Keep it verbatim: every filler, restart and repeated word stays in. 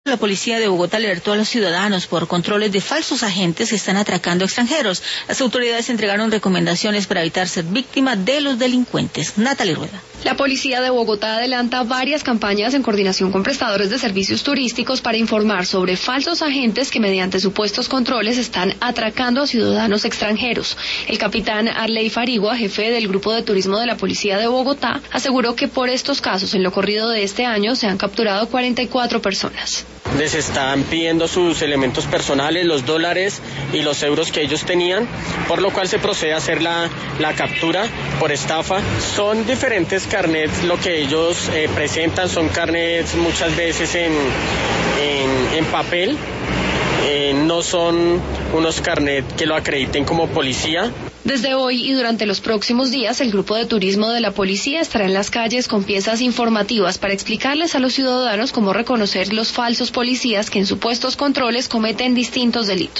La policía de Bogotá alertó a los ciudadanos por controles de falsos agentes que están atracando a extranjeros. Las autoridades entregaron recomendaciones para evitar ser víctima de los delincuentes. Natalie Rueda. La policía de Bogotá adelanta varias campañas en coordinación con prestadores de servicios turísticos para informar sobre falsos agentes que mediante supuestos controles están atracando a ciudadanos extranjeros. El capitán Arley Farigua, jefe del grupo de turismo de la policía de Bogotá, aseguró que por estos casos en lo corrido de este año se han capturado cuarenta y cuatro personas. Les están pidiendo sus elementos personales, los dólares y los euros que ellos tenían, por lo cual se procede a hacer la, la captura por estafa. Son diferentes carnets lo que ellos eh, presentan, son carnets muchas veces en, en, en papel, eh, no son unos carnets que lo acrediten como policía. Desde hoy y durante los próximos días, el grupo de turismo de la policía estará en las calles con piezas informativas para explicarles a los ciudadanos cómo reconocer los falsos policías que en supuestos controles cometen distintos delitos.